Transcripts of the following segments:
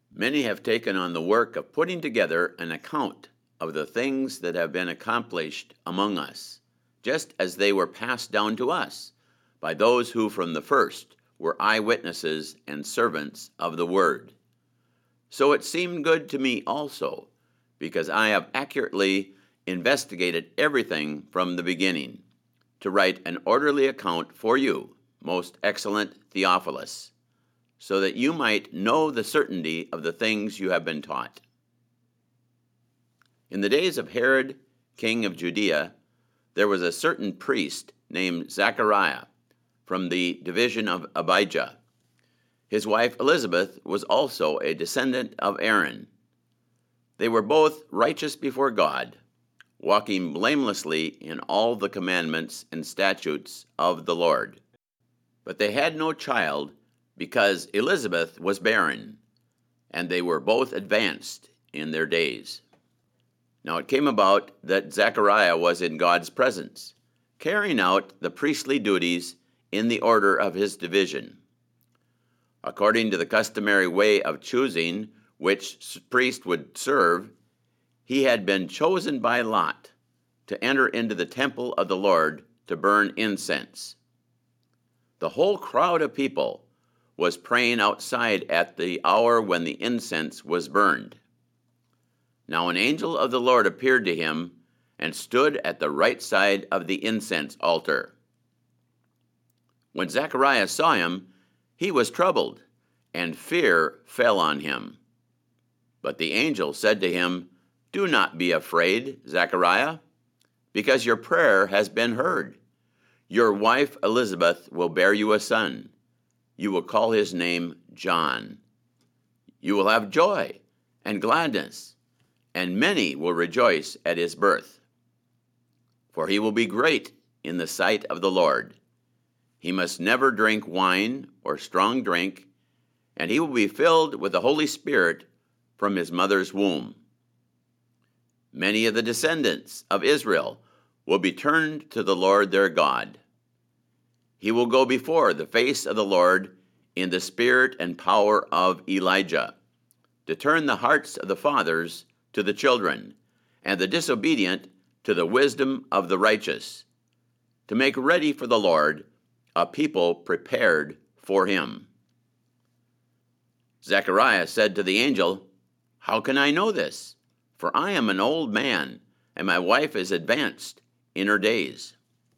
Many have taken on the work of putting together an account of the things that have been accomplished among us, just as they were passed down to us by those who from the first were eyewitnesses and servants of the word. So it seemed good to me also, because I have accurately investigated everything from the beginning, to write an orderly account for you, most excellent Theophilus, so that you might know the certainty of the things you have been taught. In the days of Herod, king of Judea, there was a certain priest named Zechariah from the division of Abijah. His wife Elizabeth was also a descendant of Aaron. They were both righteous before God, walking blamelessly in all the commandments and statutes of the Lord. But they had no child because Elizabeth was barren, and they were both advanced in their days. Now it came about that Zechariah was in God's presence, carrying out the priestly duties in the order of his division. According to the customary way of choosing which priest would serve, he had been chosen by lot to enter into the temple of the Lord to burn incense. The whole crowd of people was praying outside at the hour when the incense was burned. Now an angel of the Lord appeared to him and stood at the right side of the incense altar. When Zechariah saw him, he was troubled, and fear fell on him. But the angel said to him, "Do not be afraid, Zechariah, because your prayer has been heard. Your wife Elizabeth will bear you a son. You will call his name John. You will have joy and gladness, and many will rejoice at his birth. For he will be great in the sight of the Lord. He must never drink wine or strong drink, and he will be filled with the Holy Spirit from his mother's womb. Many of the descendants of Israel will be turned to the Lord their God. He will go before the face of the Lord in the spirit and power of Elijah, to turn the hearts of the fathers to the children, and the disobedient to the wisdom of the righteous, to make ready for the Lord a people prepared for him." Zechariah said to the angel, "How can I know this? For I am an old man, and my wife is advanced in her days."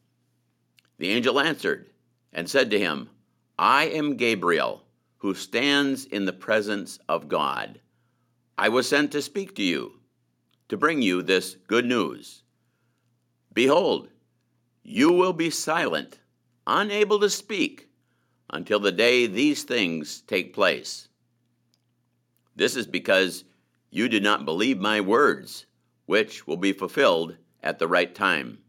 The angel answered and said to him, "I am Gabriel, who stands in the presence of God. I was sent to speak to you, to bring you this good news. Behold, you will be silent, unable to speak, until the day these things take place. This is because you did not believe my words, which will be fulfilled at the right time."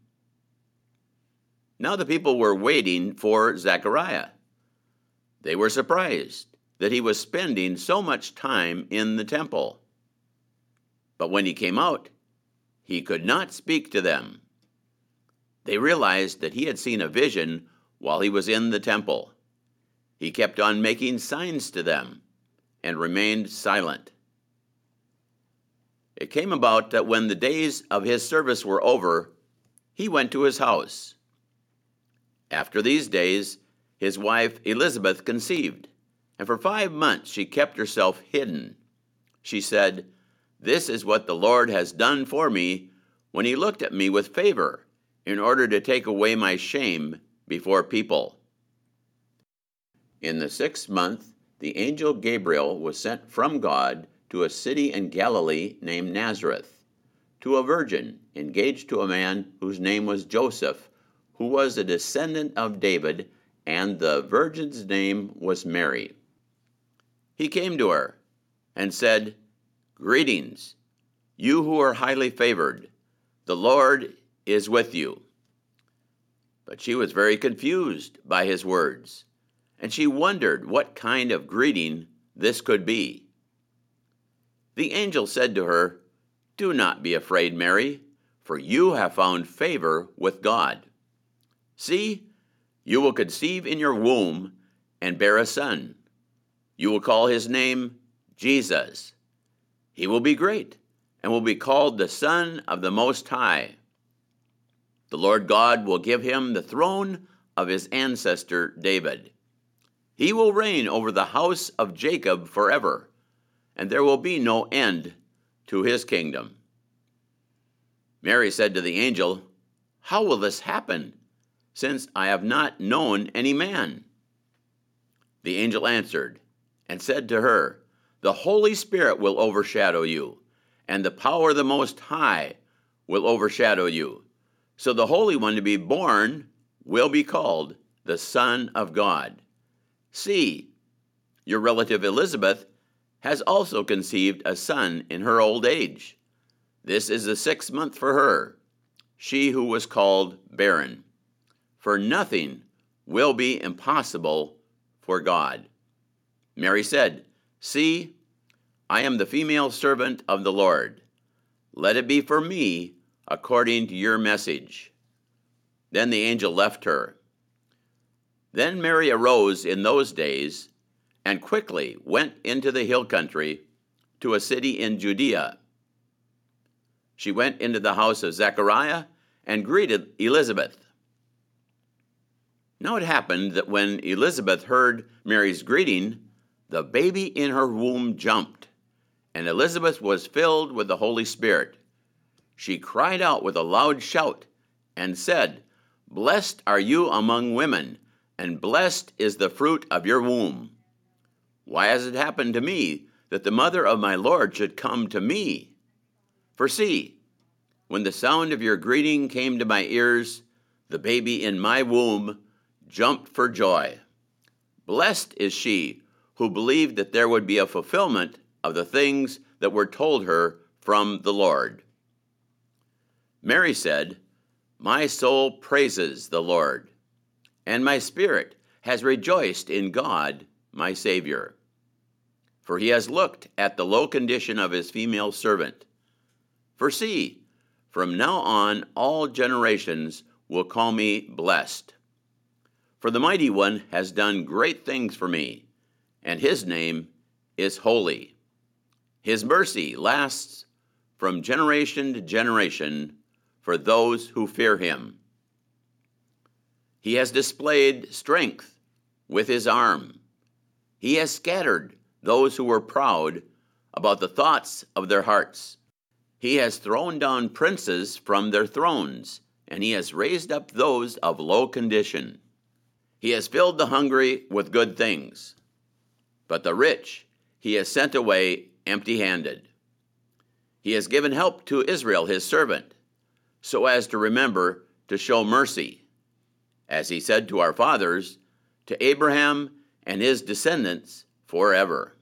Now the people were waiting for Zechariah. They were surprised that he was spending so much time in the temple. But when he came out, he could not speak to them. They realized that he had seen a vision while he was in the temple. He kept on making signs to them and remained silent. It came about that when the days of his service were over, he went to his house. After these days, his wife Elizabeth conceived, and for 5 months she kept herself hidden. She said, "This is what the Lord has done for me when he looked at me with favor, in order to take away my shame before people." In the 6th month, the angel Gabriel was sent from God to a city in Galilee named Nazareth, to a virgin engaged to a man whose name was Joseph, who was a descendant of David, and the virgin's name was Mary. He came to her and said, "Greetings, you who are highly favored. The Lord is with you." But she was very confused by his words, and she wondered what kind of greeting this could be. The angel said to her, "Do not be afraid, Mary, for you have found favor with God. See, you will conceive in your womb and bear a son. You will call his name Jesus. He will be great and will be called the Son of the Most High. The Lord God will give him the throne of his ancestor David. He will reign over the house of Jacob forever, and there will be no end to his kingdom." Mary said to the angel, "How will this happen, since I have not known any man?" The angel answered and said to her, "The Holy Spirit will overshadow you, and the power of the Most High will overshadow you. So the Holy One to be born will be called the Son of God. See, your relative Elizabeth has also conceived a son in her old age. This is the 6th month for her, she who was called barren. For nothing will be impossible for God." Mary said, "See, I am the female servant of the Lord. Let it be for me according to your message." Then the angel left her. Then Mary arose in those days and quickly went into the hill country to a city in Judea. She went into the house of Zechariah and greeted Elizabeth. Now it happened that when Elizabeth heard Mary's greeting, the baby in her womb jumped, and Elizabeth was filled with the Holy Spirit. She cried out with a loud shout and said, "Blessed are you among women, and blessed is the fruit of your womb. Why has it happened to me that the mother of my Lord should come to me? For see, when the sound of your greeting came to my ears, the baby in my womb jumped for joy. Blessed is she who believed that there would be a fulfillment of the things that were told her from the Lord." Mary said, "My soul praises the Lord, and my spirit has rejoiced in God, my Savior. For he has looked at the low condition of his female servant. For see, from now on all generations will call me blessed. For the Mighty One has done great things for me, and his name is holy. His mercy lasts from generation to generation for those who fear him. He has displayed strength with his arm. He has scattered those who were proud about the thoughts of their hearts. He has thrown down princes from their thrones, and he has raised up those of low condition. He has filled the hungry with good things, but the rich he has sent away empty-handed. He has given help to Israel his servant, so as to remember to show mercy, as he said to our fathers, to Abraham and his descendants forever."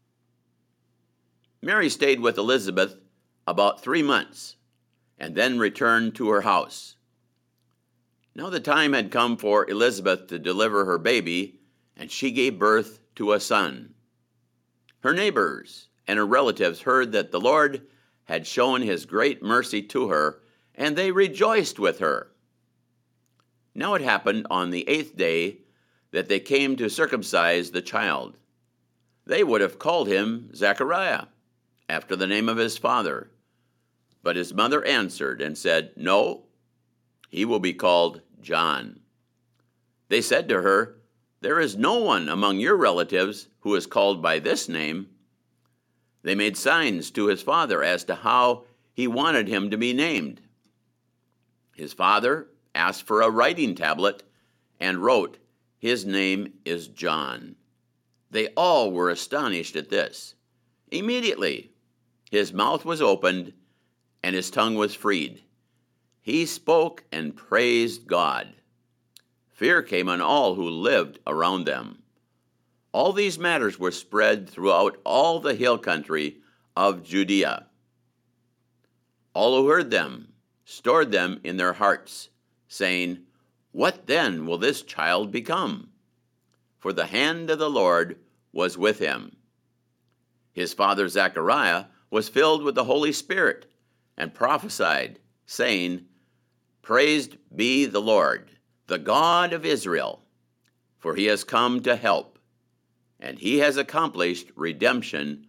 Mary stayed with Elizabeth about 3 months, and then returned to her house. Now the time had come for Elizabeth to deliver her baby, and she gave birth to a son. Her neighbors and her relatives heard that the Lord had shown his great mercy to her, and they rejoiced with her. Now it happened on the 8th day that they came to circumcise the child. They would have called him Zechariah, after the name of his father. But his mother answered and said, "No, he will be called John." They said to her, "There is no one among your relatives who is called by this name." They made signs to his father as to how he wanted him to be named. His father asked for a writing tablet and wrote, "His name is John." They all were astonished at this. Immediately, his mouth was opened and his tongue was freed. He spoke and praised God. Fear came on all who lived around them. All these matters were spread throughout all the hill country of Judea. All who heard them stored them in their hearts, saying, "What then will this child become?" For the hand of the Lord was with him. His father Zechariah was filled with the Holy Spirit and prophesied, saying, "Praised be the Lord, the God of Israel, for he has come to help, and he has accomplished redemption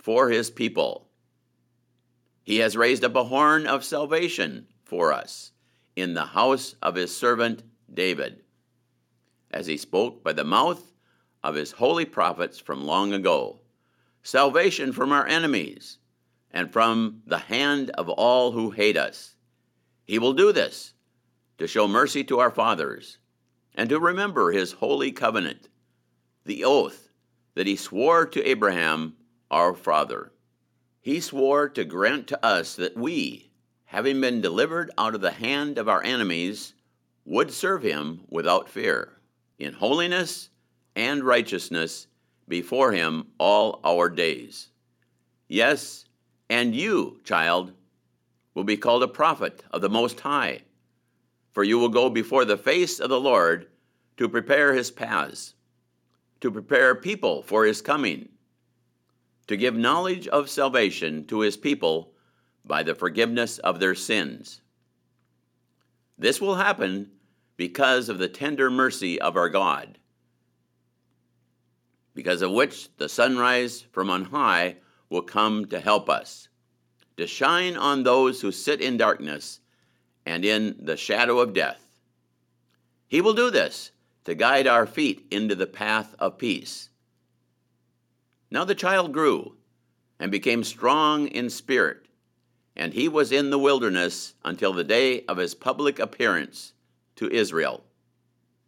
for his people. He has raised up a horn of salvation for us in the house of his servant David, as he spoke by the mouth of his holy prophets from long ago, salvation from our enemies and from the hand of all who hate us. He will do this to show mercy to our fathers and to remember his holy covenant, the oath that he swore to Abraham, our father. He swore to grant to us that we, having been delivered out of the hand of our enemies, would serve him without fear, in holiness and righteousness before him all our days. Yes, and you, child, will be called a prophet of the Most High, for you will go before the face of the Lord to prepare his paths, to prepare people for his coming, to give knowledge of salvation to his people by the forgiveness of their sins. This will happen because of the tender mercy of our God, because of which the sunrise from on high will come to help us, to shine on those who sit in darkness and in the shadow of death. He will do this to guide our feet into the path of peace. Now the child grew and became strong in spirit, and he was in the wilderness until the day of his public appearance to Israel.